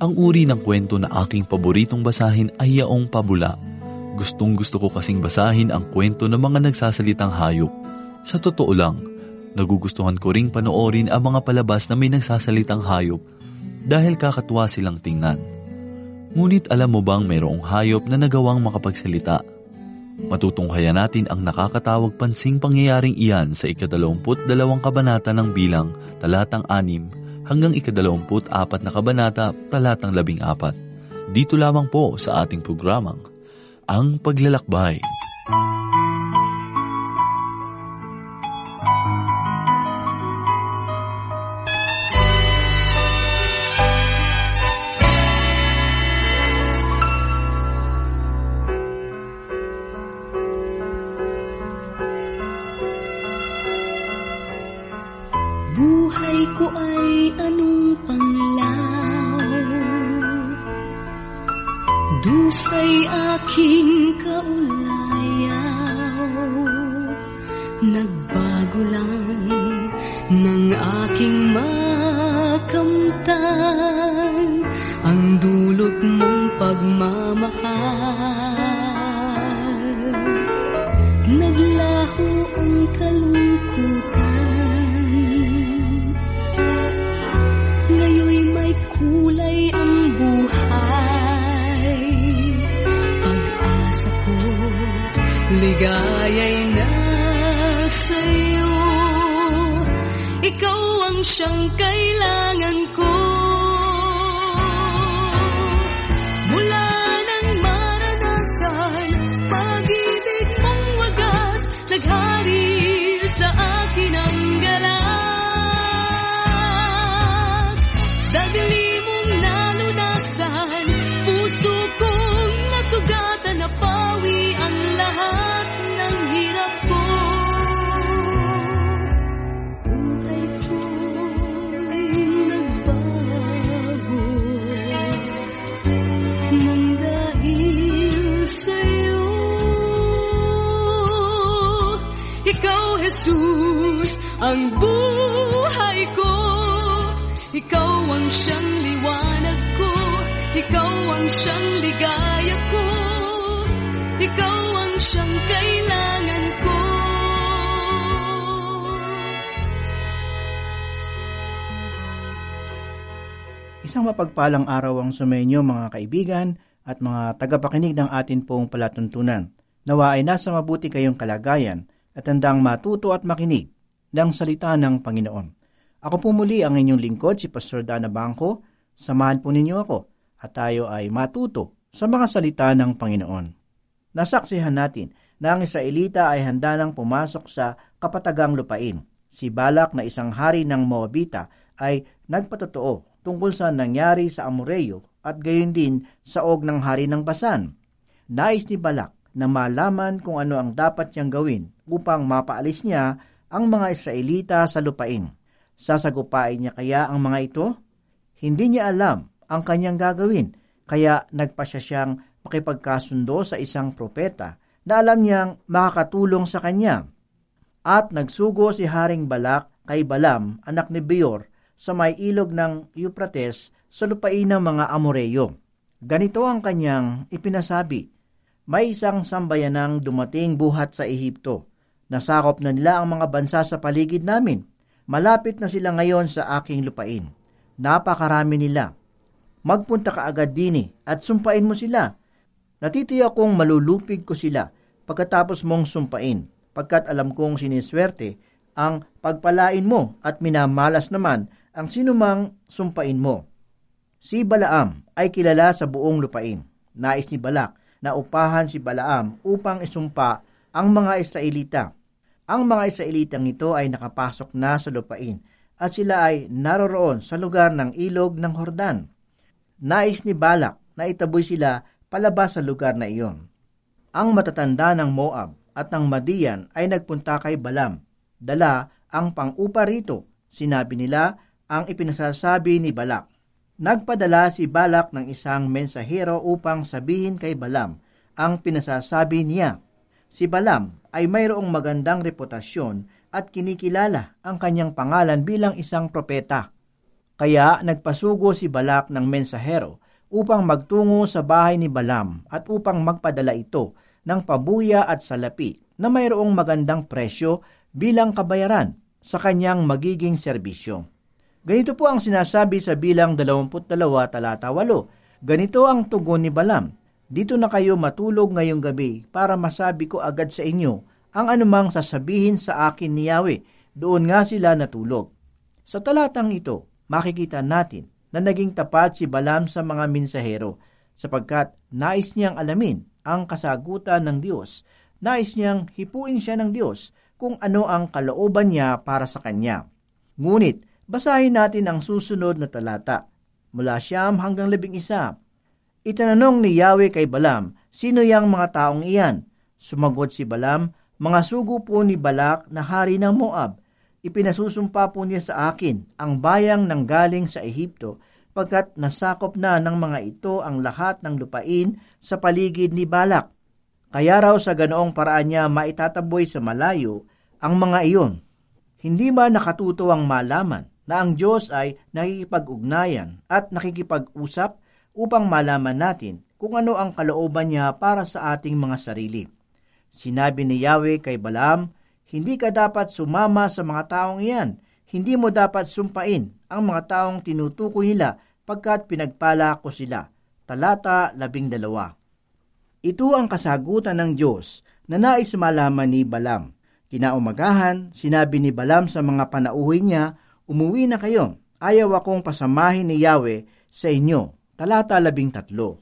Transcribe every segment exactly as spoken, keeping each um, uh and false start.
Ang uri ng kwento na aking paboritong basahin ay yaong pabula. Gustong gusto ko kasing basahin ang kwento ng mga nagsasalitang hayop. Sa totoo lang, nagugustuhan ko ring panoorin ang mga palabas na may nagsasalitang hayop dahil kakatuwa silang tingnan. Ngunit alam mo bang mayroong hayop na nagawang makapagsalita? Matutunghayan natin ang nakakatawag pansing pangyayaring iyan sa ikadalawamput dalawang kabanata ng Bilang, talatang anim, hanggang ikadalawamput apat na kabanata, talatang labing apat. Dito lamang po sa ating programang, Ang Paglalakbay. Buhay ko ay anong panglaw, dusay aking kaulayaw. Nagbago lang ng aking makamtan ang dulot mong pagmamahal. Naglaho ang kalungkutan, kulay ang buhay. Pag-asa ko, ligaya'y nasa'yo. Ikaw ang siyang kailangan ko. Mula nang maranasan pag-ibig mong wagas, naghari sa akin ang galak. Dagli mong nalunasan, puso kong nasugatan, napawi ang lahat ng hirap ko. Buhay ko'y nagbago nang dahil sa'yo. Ikaw, Jesus, ang buhay ko. Ikaw ang siyang liwanag ko, ikaw ang siyang ligaya ko, ikaw ang siyang kailangan ko. Isang mapagpalang araw ang sumainyo mga kaibigan at mga tagapakinig ng atin pong palatuntunan. Nawa ay nasa mabuti kayong kalagayan at handang matuto at makinig ng salita ng Panginoon. Ako po muli ang inyong lingkod, si Pastor Dana Bangko. Samahan po ninyo ako at tayo ay matuto sa mga salita ng Panginoon. Nasaksihan natin na ang Israelita ay handa nang pumasok sa kapatagang lupain. Si Balak na isang hari ng Moabita ay nagpatotoo tungkol sa nangyari sa Amoreyo at gayon din sa og ng hari ng Basan. Nais ni Balak na malaman kung ano ang dapat niyang gawin upang mapaalis niya ang mga Israelita sa lupain. Sasagupain niya kaya ang mga ito? Hindi niya alam ang kanyang gagawin, kaya nagpasya siyang makipagkasundo sa isang propeta na alam niyang makakatulong sa kanya. At nagsugo si Haring Balak kay Balaam, anak ni Beor, sa may ilog ng Euphrates sa lupain ng mga Amoreyo. Ganito ang kanyang ipinasabi, may isang sambayanang dumating buhat sa Ehipto. Nasakop na nila ang mga bansa sa paligid namin. Malapit na sila ngayon sa aking lupain. Napakarami nila. Magpunta ka agad dini at sumpain mo sila. Natitiyak kong malulupig ko sila pagkatapos mong sumpain, pagkat alam kong siniswerte ang pagpalain mo at minamalas naman ang sinumang sumpain mo. Si Balaam ay kilala sa buong lupain. Nais ni Balak na upahan si Balaam upang isumpa ang mga Israelita. Ang mga Israelitang ito ay nakapasok na sa lupain at sila ay naroroon sa lugar ng ilog ng Hordan. Nais ni Balak na itaboy sila palabas sa lugar na iyon. Ang matatanda ng Moab at ng Madian ay nagpunta kay Balaam. Dala ang pang-upa rito. Sinabi nila ang ipinasasabi ni Balak. Nagpadala si Balak ng isang mensahero upang sabihin kay Balaam ang pinasasabi niya. Si Balaam ay mayroong magandang reputasyon at kinikilala ang kanyang pangalan bilang isang propeta. Kaya nagpasugo si Balak ng mensahero upang magtungo sa bahay ni Balaam at upang magpadala ito ng pabuya at salapi na mayroong magandang presyo bilang kabayaran sa kanyang magiging serbisyo. Ganito po ang sinasabi sa bilang dalawampu't dalawa talata walo. Ganito ang tugon ni Balaam, dito na kayo matulog ngayong gabi para masabi ko agad sa inyo ang anumang sasabihin sa akin ni Yahweh. Doon nga sila natulog. Sa talatang ito, makikita natin na naging tapat si Balaam sa mga mensahero sapagkat nais niyang alamin ang kasagutan ng Diyos. Nais niyang hipuin siya ng Diyos kung ano ang kalooban niya para sa kanya. Ngunit, basahin natin ang susunod na talata. Mula siyam hanggang labing isa. Itananong ni Yahweh kay Balaam, sino yang mga taong iyan? Sumagot si Balaam, mga sugo po ni Balak na hari ng Moab. Ipinasusumpa po niya sa akin ang bayang nanggaling sa Ehipto, pagkat nasakop na ng mga ito ang lahat ng lupain sa paligid ni Balak. Kaya raw sa ganoong paraan niya maitataboy sa malayo ang mga iyon. Hindi ba nakatuto ang malaman na ang Diyos ay nakikipag-ugnayan at nakikipag-usap upang malaman natin kung ano ang kalooban niya para sa ating mga sarili? Sinabi ni Yahweh kay Balaam, hindi ka dapat sumama sa mga taong iyan. Hindi mo dapat sumpain ang mga taong tinutukoy nila pagkat pinagpala ko sila. Talata labing dalawa. Ito ang kasagutan ng Diyos na nais malaman ni Balaam. Kinaumagahan, sinabi ni Balaam sa mga panauhin niya, umuwi na kayo, ayaw akong pasamahin ni Yahweh sa inyo. Talata labing tatlo.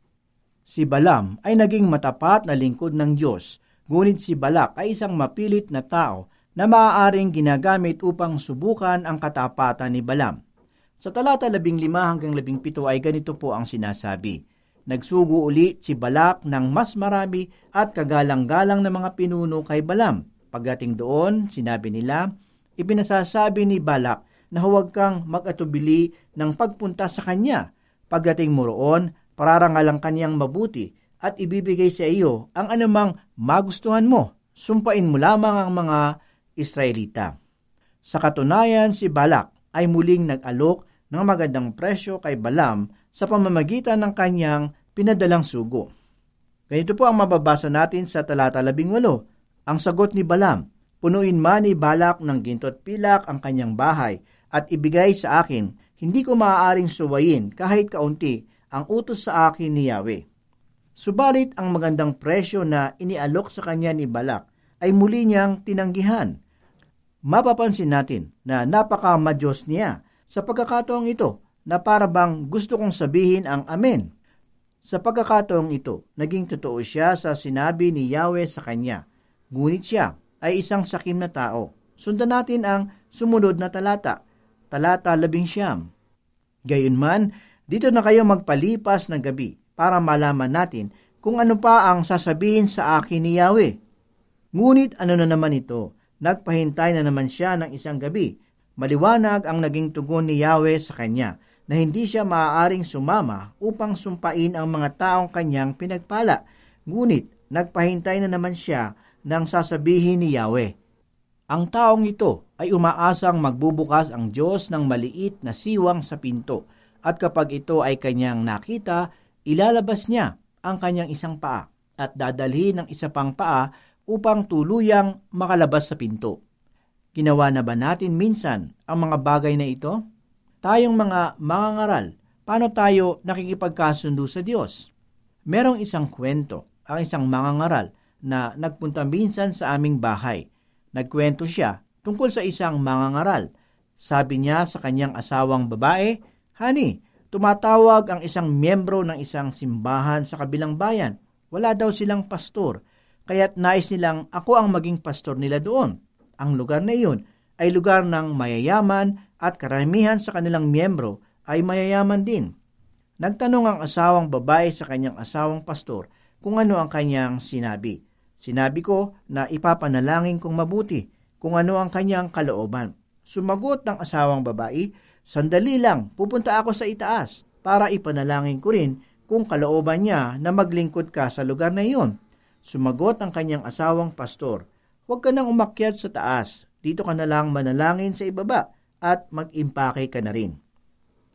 Si Balaam ay naging matapat na lingkod ng Diyos, ngunit si Balak ay isang mapilit na tao na maaaring ginagamit upang subukan ang katapatan ni Balaam. Sa talata labing lima hanggang labing pito ay ganito po ang sinasabi. Nagsugo ulit si Balak ng mas marami at kagalang-galang na mga pinuno kay Balaam. Pagdating doon, sinabi nila, ipinasasabi ni Balak na huwag kang mag-atubili ng pagpunta sa kanya. Pagdating mo roon, pararangalang kaniyang mabuti at ibibigay sa iyo ang anumang magustuhan mo. Sumpain mo lamang ang mga Israelita. Sa katunayan, si Balak ay muling nag-alok ng magandang presyo kay Balaam sa pamamagitan ng kanyang pinadalang sugo. Ganito po ang mababasa natin sa talata labing walo. Ang sagot ni Balaam, punuin man ni Balak ng ginto at pilak ang kanyang bahay at ibigay sa akin, hindi ko maaaring suwayin kahit kaunti ang utos sa akin ni Yahweh. Subalit ang magandang presyo na inialok sa kanya ni Balak ay muli niyang tinanggihan. Mapapansin natin na napaka-madyos niya sa pagkakataong ito na para bang gusto kong sabihin ang amen. Sa pagkakataong ito, naging totoo siya sa sinabi ni Yahweh sa kanya. Ngunit siya ay isang sakim na tao. Sundan natin ang sumunod na talata, talata labing siyam. Gayunman, dito na kayo magpalipas ng gabi para malaman natin kung ano pa ang sasabihin sa akin ni Yahweh. Ngunit ano na naman ito? Nagpahintay na naman siya ng isang gabi. Maliwanag ang naging tugon ni Yahweh sa kanya na hindi siya maaaring sumama upang sumpain ang mga taong kanyang pinagpala. Ngunit nagpahintay na naman siya ng sasabihin ni Yahweh. Ang taong ito ay umaasang magbubukas ang Diyos ng maliit na siwang sa pinto at kapag ito ay kanyang nakita, ilalabas niya ang kanyang isang paa at dadalhin ng isa pang paa upang tuluyang makalabas sa pinto. Ginawa na ba natin minsan ang mga bagay na ito? Tayong mga mangangaral, paano tayo nakikipagkasundo sa Diyos? Merong isang kwento, ang isang mangangaral na nagpunta minsan sa aming bahay. Nagkwento siya tungkol sa isang mangangaral. Sabi niya sa kanyang asawang babae, Honey, tumatawag ang isang miyembro ng isang simbahan sa kabilang bayan. Wala daw silang pastor, kaya't nais nilang ako ang maging pastor nila doon. Ang lugar na iyon ay lugar ng mayayaman at karamihan sa kanilang miyembro ay mayayaman din. Nagtanong ang asawang babae sa kanyang asawang pastor kung ano ang kanyang sinabi. Sinabi ko na ipapanalangin kong mabuti kung ano ang kanyang kalooban. Sumagot ng asawang babae, sandali lang, pupunta ako sa itaas para ipanalangin ko rin kung kalooban niya na maglingkod ka sa lugar na iyon. Sumagot ang kanyang asawang pastor, huwag ka nang umakyat sa taas, dito ka na lang manalangin sa ibaba at mag-impake ka na rin.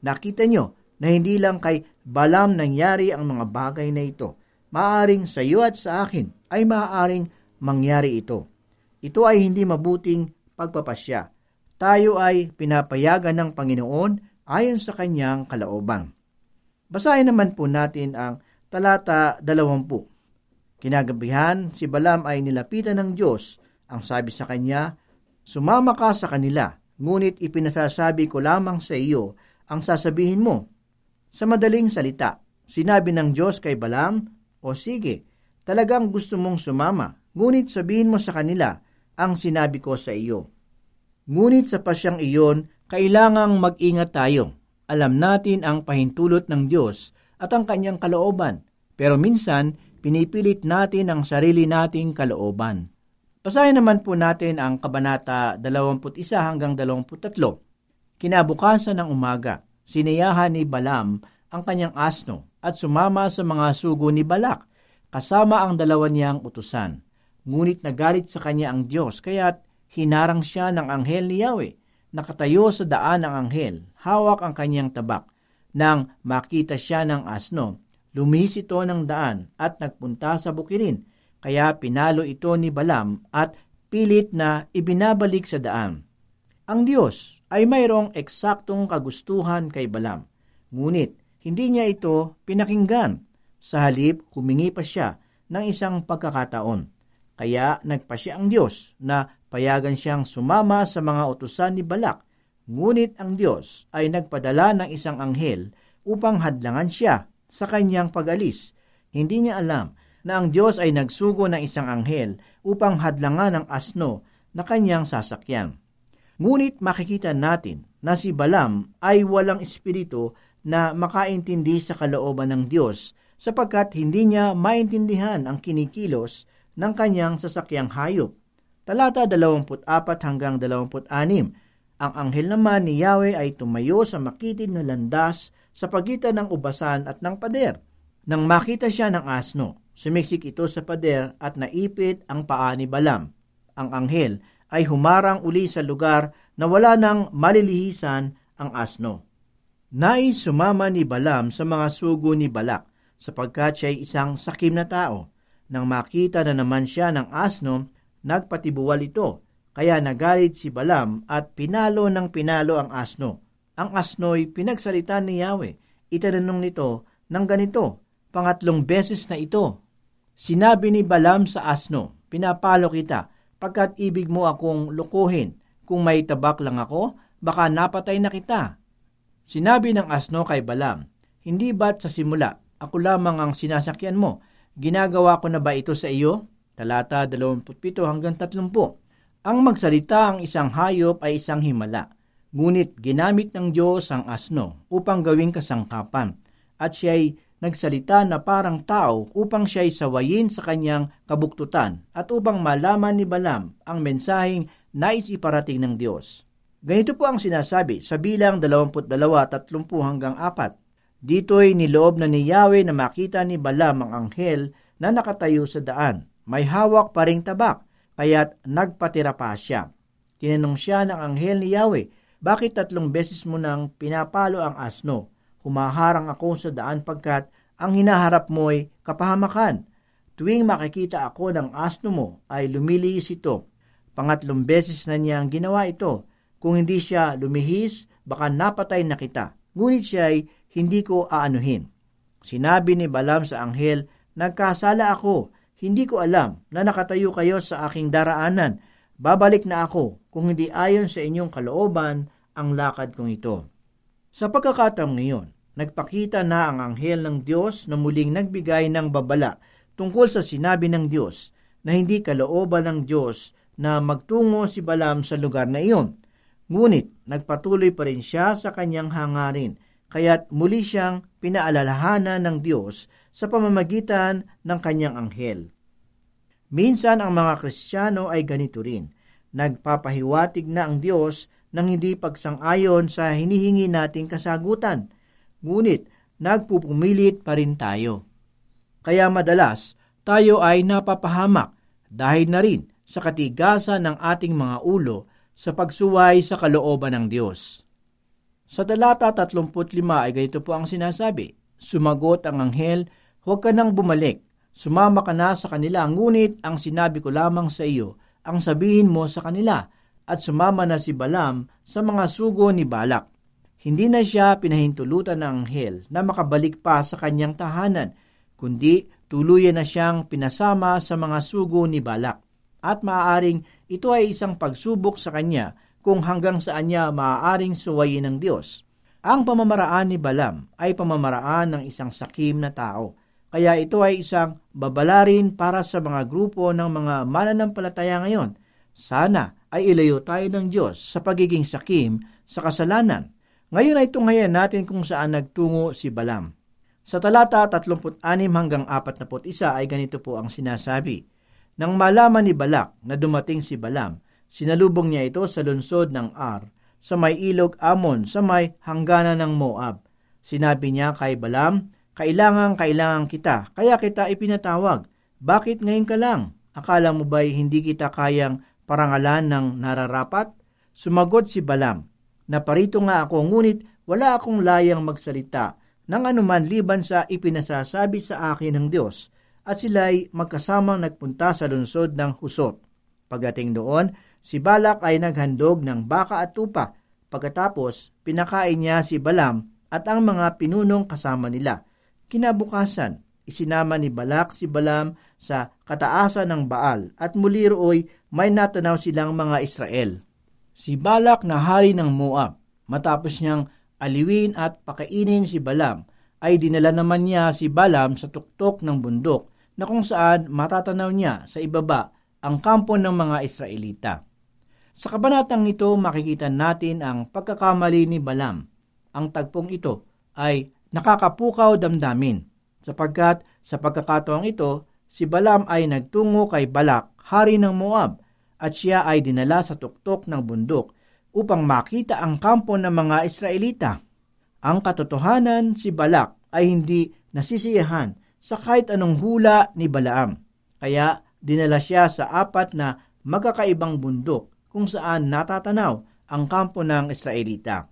Nakita nyo na hindi lang kay Balaam nangyari ang mga bagay na ito. Maaring sa iyo at sa akin ay maaaring mangyari ito. Ito ay hindi mabuting pagpapasya. Tayo ay pinapayagan ng Panginoon ayon sa kanyang kalooban. Basahin naman po natin ang talata dalawampu. Kinagabihan, si Balaam ay nilapitan ng Diyos. Ang sabi sa kanya, sumama ka sa kanila, ngunit ipinasasabi ko lamang sa iyo ang sasabihin mo. Sa madaling salita, sinabi ng Diyos kay Balaam, o sige, talagang gusto mong sumama, ngunit sabihin mo sa kanila ang sinabi ko sa iyo. Ngunit sa pasyang iyon, kailangang mag-ingat tayo. Alam natin ang pahintulot ng Diyos at ang kanyang kalooban, pero minsan, pinipilit natin ang sarili nating kalooban. Basahin naman po natin ang kabanata dalawampu't isa hanggang dalawampu't tatlo. Kinabukasan ng umaga, sinayahan ni Balaam ang kanyang asno at sumama sa mga sugo ni Balak, kasama ang dalawa niyang utusan. Ngunit nagalit sa kanya ang Diyos, kaya't hinarang siya ng anghel ni Yahweh. Nakatayo sa daan ang anghel, hawak ang kanyang tabak. Nang makita siya ng asno, lumihis ito ng daan at nagpunta sa bukirin, kaya pinalo ito ni Balaam at pilit na ibinabalik sa daan. Ang Diyos ay mayroong eksaktong kagustuhan kay Balaam, ngunit hindi niya ito pinakinggan. Sa halip, humingi pa siya ng isang pagkakataon. Kaya nagpasya ang Diyos na payagan siyang sumama sa mga utusan ni Balak, ngunit ang Diyos ay nagpadala ng isang anghel upang hadlangan siya sa kanyang pag-alis. Hindi niya alam na ang Diyos ay nagsugo ng isang anghel upang hadlangan ang asno na kanyang sasakyan. Ngunit makikita natin na si Balaam ay walang espiritu na makaintindi sa kalooban ng Diyos sapagkat hindi niya maintindihan ang kinikilos ng kanyang sasakyang hayop. Talata dalawampu't apat hanggang dalawampu't anim. Ang anghel naman ni Yahweh ay tumayo sa makitid na landas sa pagitan ng ubasan at ng pader. Nang makita siya ng asno, sumiksik ito sa pader at naipit ang paa ni Balaam. Ang anghel ay humarang uli sa lugar na wala nang malilihisan ang asno. Nais sumama ni Balaam sa mga sugo ni Balak sapagkat siya ay isang sakim na tao. Nang makita na naman siya ng asno, nagpatibuwal ito. Kaya nagalit si Balaam at pinalo ng pinalo ang asno. Ang asno'y pinagsalita ni Yahweh. Itanong nito ng ganito, pangatlong beses na ito. Sinabi ni Balaam sa asno, pinapalo kita, pagkat ibig mo akong lukuhin. Kung may tabak lang ako, baka napatay na kita. Sinabi ng asno kay Balaam, hindi ba't sa simula, ako lamang ang sinasakyan mo? Ginagawa ko na ba ito sa iyo? Talata dalawampu't pito hanggang tatlumpu. Ang magsalita ang isang hayop ay isang himala. Ngunit ginamit ng Diyos ang asno upang gawing kasangkapan. At siya'y nagsalita na parang tao upang siya'y sawayin sa kanyang kabuktutan at upang malaman ni Balaam ang mensaheng nais iparating ng Diyos. Ganito po ang sinasabi sa bilang dalawampu't dalawa, tatlumpu hanggang apat. Dito'y niloob na ni Yahweh na makita ni Balaam ang anghel na nakatayo sa daan. May hawak pa ring tabak, kaya't nagpatira pa siya. Tinanong siya ng anghel ni Yahweh, bakit tatlong beses mo nang pinapalo ang asno? Humaharang ako sa daan pagkat ang hinaharap mo'y kapahamakan. Tuwing makikita ako ng asno mo ay lumilihis ito. Pangatlong beses na niyang ginawa ito. Kung hindi siya lumihis, baka napatay na kita. Ngunit siya ay hindi ko aanuhin. Sinabi ni Balaam sa anghel, nagkasala ako. Hindi ko alam na nakatayo kayo sa aking daraanan. Babalik na ako kung hindi ayon sa inyong kalooban ang lakad kong ito. Sa pagkakataong ngayon, nagpakita na ang anghel ng Diyos na muling nagbigay ng babala tungkol sa sinabi ng Diyos na hindi kalooban ng Diyos na magtungo si Balaam sa lugar na iyon. Ngunit nagpatuloy pa rin siya sa kanyang hangarin, kaya't muli siyang pinaalalahanan ng Diyos sa pamamagitan ng kanyang anghel. Minsan ang mga Kristiyano ay ganito rin. Nagpapahiwatig na ang Diyos ng hindi pagsang-ayon sa hinihingi nating kasagutan. Ngunit nagpupumilit pa rin tayo. Kaya madalas tayo ay napapahamak dahil na rin sa katigasan ng ating mga ulo sa pagsuway sa kalooban ng Diyos. Sa talata tatlumpu't lima ay ganito po ang sinasabi, sumagot ang anghel, huwag ka nang bumalik, sumama ka na sa kanila, ngunit ang sinabi ko lamang sa iyo, ang sabihin mo sa kanila, at sumama na si Balaam sa mga sugo ni Balak. Hindi na siya pinahintulutan ng anghel na makabalik pa sa kanyang tahanan, kundi tuluyan na siyang pinasama sa mga sugo ni Balak. At maaaring ito ay isang pagsubok sa kanya kung hanggang saan niya maaaring suwayin ng Diyos. Ang pamamaraan ni Balaam ay pamamaraan ng isang sakim na tao. Kaya ito ay isang babalarin para sa mga grupo ng mga mananampalataya ngayon. Sana ay ilayo tayo ng Diyos sa pagiging sakim sa kasalanan. Ngayon ay tunghayan natin kung saan nagtungo si Balaam. Sa talata tatlumpu't anim hanggang apatnapu't isa ay ganito po ang sinasabi. Nang malaman ni Balak na dumating si Balaam, sinalubong niya ito sa lungsod ng Ar, sa may ilog Amon, sa may hangganan ng Moab. Sinabi niya kay Balaam, kailangan kailangan kita, kaya kita ipinatawag. Bakit ngayon ka lang? Akala mo ba'y hindi kita kayang parangalan ng nararapat? Sumagot si Balaam, naparito nga ako, ngunit wala akong layang magsalita ng anuman liban sa ipinasasabi sa akin ng Diyos. At sila'y magkasamang nagpunta sa lungsod ng Husot. Pagdating doon, si Balak ay naghandog ng baka at tupa. Pagkatapos, pinakain niya si Balaam at ang mga pinunong kasama nila. Kinabukasan, isinama ni Balak si Balaam sa kataasan ng Baal at muli rooy may natanaw silang mga Israel. Si Balak na hari ng Moab, matapos niyang aliwin at pakainin si Balaam, ay dinala naman niya si Balaam sa tuktok ng bundok na kung saan matatanaw niya sa ibaba ang kampo ng mga Israelita. Sa kabanatang ito makikita natin ang pagkakamali ni Balaam. Ang tagpong ito ay nakakapukaw damdamin, sapagkat sa pagkakataong ito, si Balaam ay nagtungo kay Balak, hari ng Moab, at siya ay dinala sa tuktok ng bundok upang makita ang kampo ng mga Israelita. Ang katotohanan, si Balak ay hindi nasisiyahan sa kahit anong hula ni Balaam. Kaya dinala siya sa apat na magkakaibang bundok kung saan natatanaw ang kampo ng Israelita.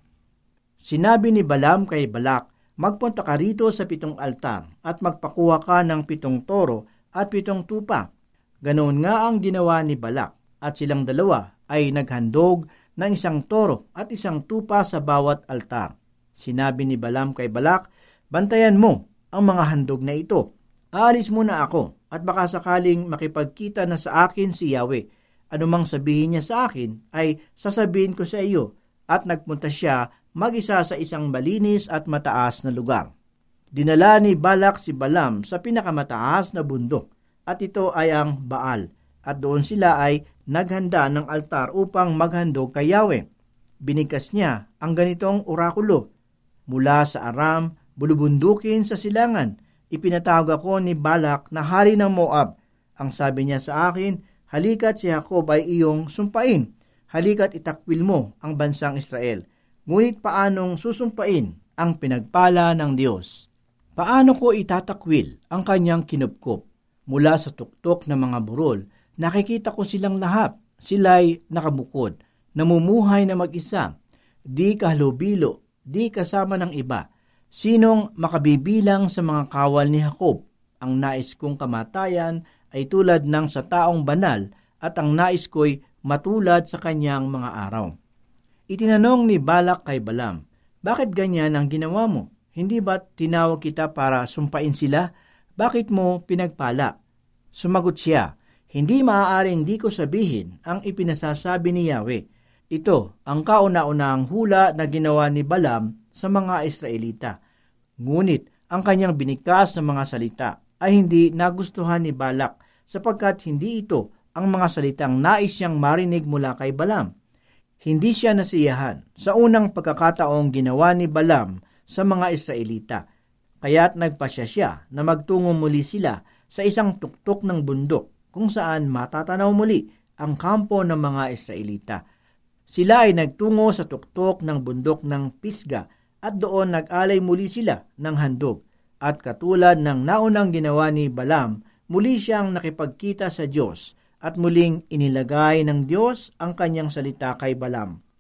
Sinabi ni Balaam kay Balak, magpunta ka rito sa pitong altar at magpakuha ka ng pitong toro at pitong tupa. Ganoon nga ang ginawa ni Balak at silang dalawa ay naghandog ng isang toro at isang tupa sa bawat altar. Sinabi ni Balaam kay Balak, bantayan mo ang mga handog na ito. Aalis muna ako at baka sakaling makipagkita na sa akin si Yahweh. Anumang sabihin niya sa akin ay sasabihin ko sa iyo. At nagpunta siya mag-isa sa isang malinis at mataas na lugar. Dinala ni Balak si Balaam sa pinakamataas na bundok at ito ay ang Baal. At doon sila ay naghanda ng altar upang maghandog kay Yahweh. Binigkas niya ang ganitong orakulo. Mula sa Aram, bulubundukin sa silangan, ipinatawag ako ni Balak na hari ng Moab. Ang sabi niya sa akin, halika't si Jacob ay iyong sumpain. Halika't itakwil mo ang bansang Israel. Ngunit paanong susumpain ang pinagpala ng Diyos? Paano ko itatakwil ang kanyang kinupkop? Mula sa tuktok ng mga burol, nakikita ko silang lahat. Sila'y nakabukod, namumuhay na mag-isa, di kahalubilo, di kasama ng iba. Sinong makabibilang sa mga kawal ni Jacob? Ang nais kong kamatayan ay tulad ng sa taong banal at ang nais ko'y matulad sa kanyang mga araw. Itinanong ni Balak kay Balaam, bakit ganyan ang ginawa mo? Hindi ba tinawag kita para sumpain sila? Bakit mo pinagpala? Sumagot siya, hindi maaaring di ko sabihin ang ipinasasabi ni Yahweh. Ito ang kauna-unahang hula na ginawa ni Balaam sa mga Israelita. Ngunit ang kanyang binikas na mga salita ay hindi nagustuhan ni Balak sapagkat hindi ito ang mga salitang nais siyang marinig mula kay Balaam. Hindi siya nasiyahan sa unang pagkakataong ginawa ni Balaam sa mga Israelita. Kaya't nagpasya siya na magtungo muli sila sa isang tuktok ng bundok kung saan matatanaw muli ang kampo ng mga Israelita. Sila ay nagtungo sa tuktok ng bundok ng Pisga at doon nag-alay muli sila ng handog. At katulad ng naunang ginawa ni Balaam, muli siyang nakipagkita sa Diyos at muling inilagay ng Diyos ang kanyang salita kay Balaam.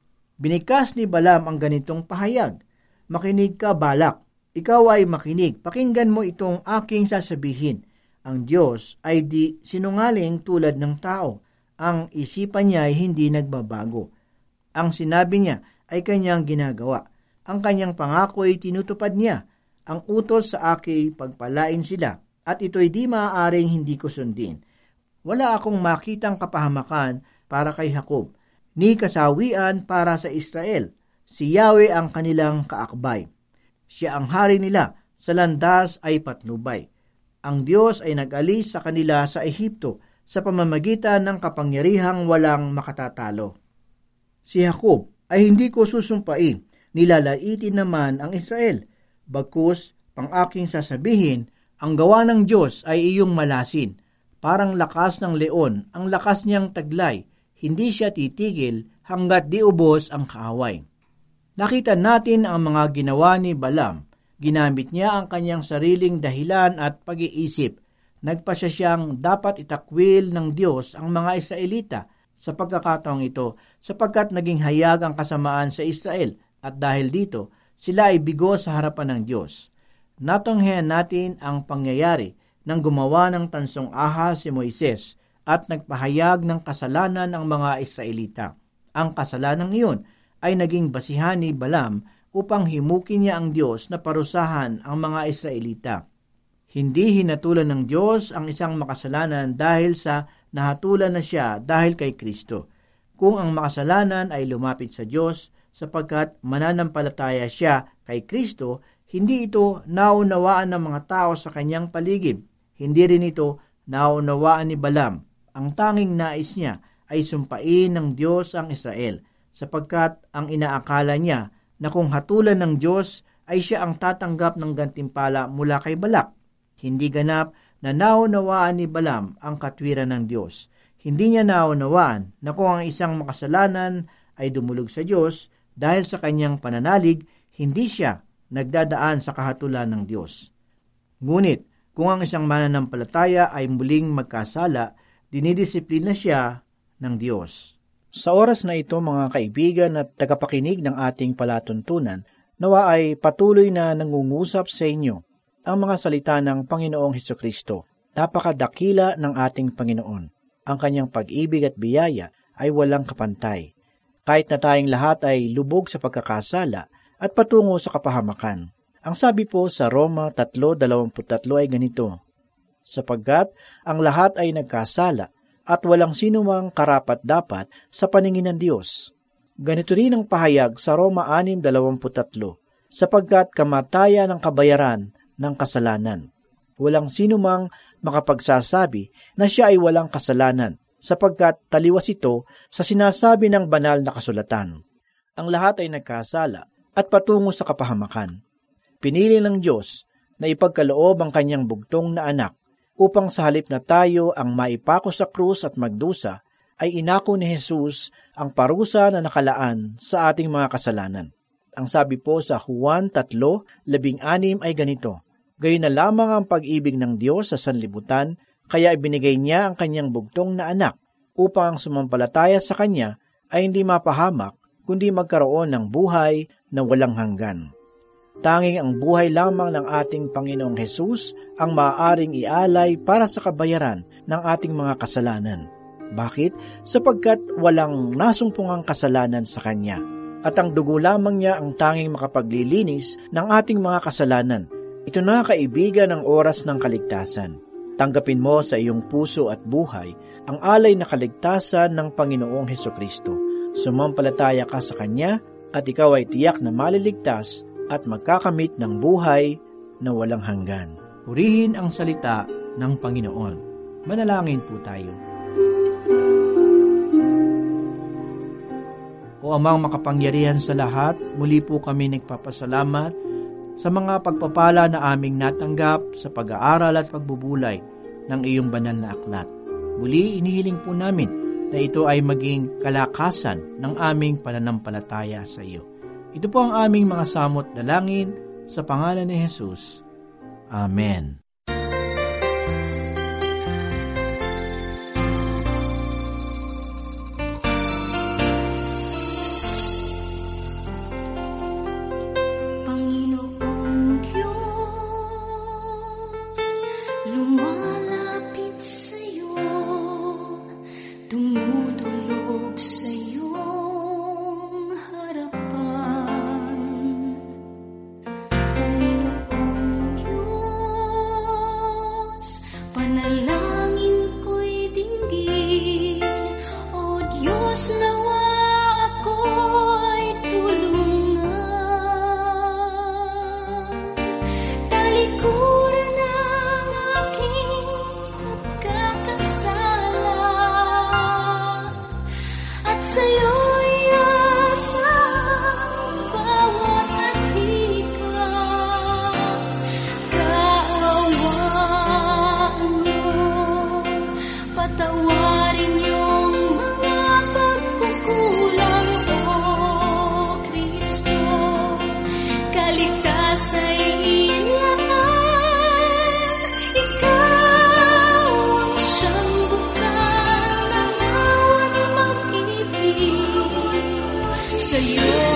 Binikas ni Balaam ang ganitong pahayag. Makinig ka, Balak. Ikaw ay makinig. Pakinggan mo itong aking sasabihin. Ang Diyos ay di sinungaling tulad ng tao. Ang isipan niya ay hindi nagbabago. Ang sinabi niya ay kanyang ginagawa. Ang kanyang pangako ay tinutupad niya. Ang utos sa akin pagpalain sila, at ito'y di maaaring hindi ko sundin. Wala akong makitang kapahamakan para kay Jacob, ni kasawian para sa Israel. Si Yahweh ang kanilang kaakbay. Siya ang hari nila, sa landas ay patnubay. Ang Diyos ay nag-alis sa kanila sa Ehipto sa pamamagitan ng kapangyarihang walang makatatalo. Si Jacob ay hindi ko susumpain, nilalaitin naman ang Israel. Bagkus, pang aking sasabihin, ang gawa ng Diyos ay iyong malasin. Parang lakas ng leon, ang lakas niyang taglay. Hindi siya titigil hanggat di ubos ang kaaway. Nakita natin ang mga ginawa ni Balaam. Ginamit niya ang kanyang sariling dahilan at pag-iisip. Nagpasya siyang dapat itakwil ng Diyos ang mga Israelita sa pagkakataong ito sapagkat naging hayag ang kasamaan sa Israel at dahil dito sila ay bigo sa harapan ng Diyos. Natunghayan natin ang pangyayari nang gumawa ng tansong ahas si Moises at nagpahayag ng kasalanan ng mga Israelita. Ang kasalanan iyon ay naging basihan ni Balaam upang himukin niya ang Diyos na parusahan ang mga Israelita. Hindi hinatulan ng Diyos ang isang makasalanan dahil sa nahatulan na siya dahil kay Kristo. Kung ang makasalanan ay lumapit sa Diyos sapagkat mananampalataya siya kay Kristo, hindi ito naunawaan ng mga tao sa kanyang paligid. Hindi rin ito naunawaan ni Balaam. Ang tanging nais niya ay sumpain ng Diyos ang Israel, sapagkat ang inaakala niya na kung hatulan ng Diyos ay siya ang tatanggap ng gantimpala mula kay Balak. Hindi ganap na naunawaan ni Balaam ang katwiran ng Diyos. Hindi niya naunawaan na kung ang isang makasalanan ay dumulog sa Diyos dahil sa kanyang pananalig, hindi siya nagdadaan sa kahatulan ng Diyos. Ngunit, kung ang isang mananampalataya ay muling magkasala, dinidisiplina siya ng Diyos. Sa oras na ito, mga kaibigan at tagapakinig ng ating palatuntunan, nawa ay patuloy na nangungusap sa inyo ang mga salita ng Panginoong Hesukristo. Napakadakila ng ating Panginoon. Ang kanyang pag-ibig at biyaya ay walang kapantay. Kahit na tayong lahat ay lubog sa pagkakasala at patungo sa kapahamakan. Ang sabi po sa Roma three twenty-three ay ganito, sapagkat ang lahat ay nagkasala at walang sinumang karapat-dapat sa paningin ng Diyos. Ganito rin ang pahayag sa Roma six twenty-three, sapagkat kamatayan ang kabayaran ng kasalanan. Walang sinumang makapagsasabi na siya ay walang kasalanan, sapagkat taliwas ito sa sinasabi ng banal na kasulatan. Ang lahat ay nagkasala at patungo sa kapahamakan. Pinili ng Diyos na ipagkaloob ang kanyang bugtong na anak upang sa halip na tayo ang maipako sa krus at magdusa, ay inako ni Jesus ang parusa na nakalaan sa ating mga kasalanan. Ang sabi po sa Juan three sixteen ay ganito, gayon na lamang ang pag-ibig ng Diyos sa sanlibutan, kaya ibinigay niya ang kanyang bugtong na anak upang ang sumampalataya sa kanya ay hindi mapahamak, kundi magkaroon ng buhay na walang hanggan. Tanging ang buhay lamang ng ating Panginoong Hesus ang maaaring ialay para sa kabayaran ng ating mga kasalanan. Bakit? Sapagkat walang nasumpungang kasalanan sa Kanya. At ang dugo lamang niya ang tanging makapaglilinis ng ating mga kasalanan. Ito na, kaibigan, ang oras ng kaligtasan. Tanggapin mo sa iyong puso at buhay ang alay na kaligtasan ng Panginoong Hesukristo. Sumampalataya ka sa Kanya at ikaw ay tiyak na maliligtas at magkakamit ng buhay na walang hanggan. Purihin ang salita ng Panginoon. Manalangin po tayo. O Amang makapangyarihan sa lahat, muli po kami nagpapasalamat sa mga pagpapala na aming natanggap sa pag-aaral at pagbubulay ng iyong banal na aklat. Muli inihiling po namin na ito ay maging kalakasan ng aming pananampalataya sa iyo. Ito po ang aming mga samot dalangin sa pangalan ni Jesus. Amen. Sa'yo